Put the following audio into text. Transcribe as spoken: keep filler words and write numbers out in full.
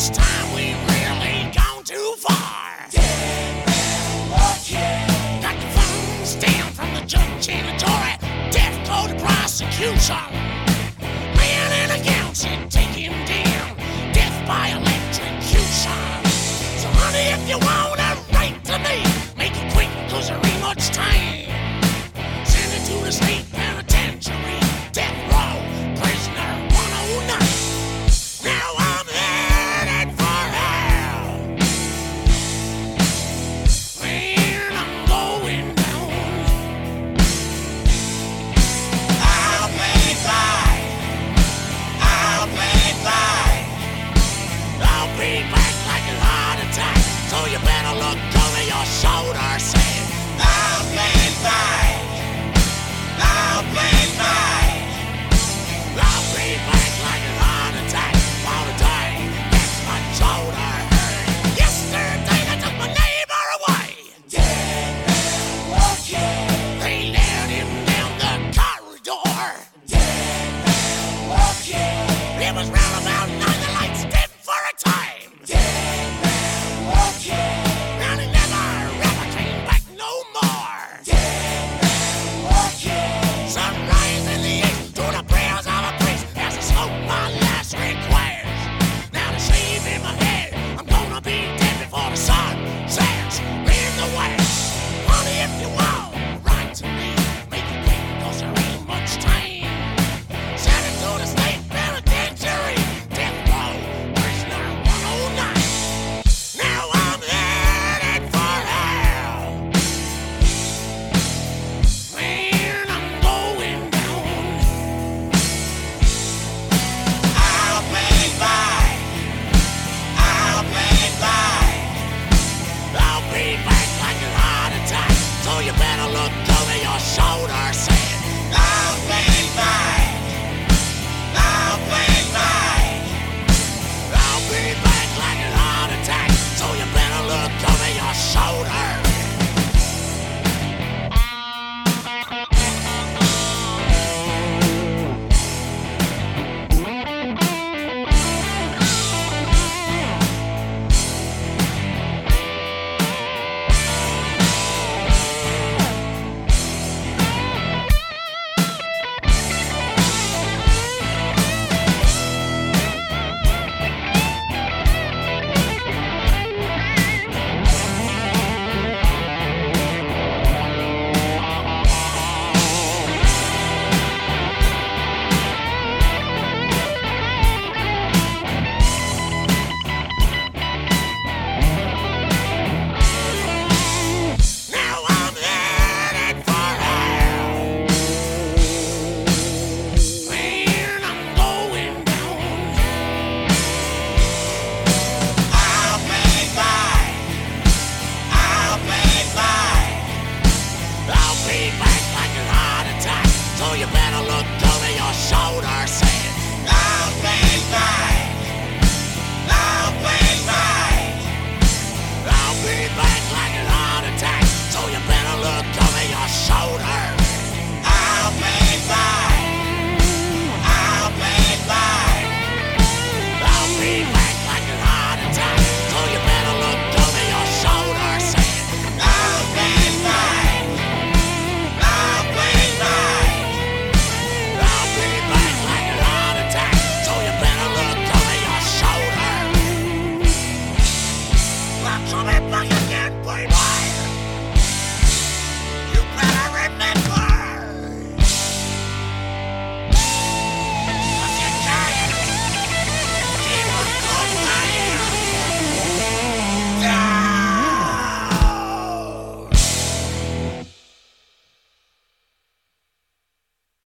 this time we really gone too far. Dead man walking. Got the phones down from the judge and the jury. Death go to prosecution. Man in a gown said take him down. Death by electrocution. So honey, if you wanna write to me, make it quick cause there ain't much time. Send it to the state penitentiary. Death row, prisoner one oh nine. Now I'm headed for hell. And I'm going down. I'll pay back. I'll pay back. I'll be back like a heart attack. So you better look over your shoulder.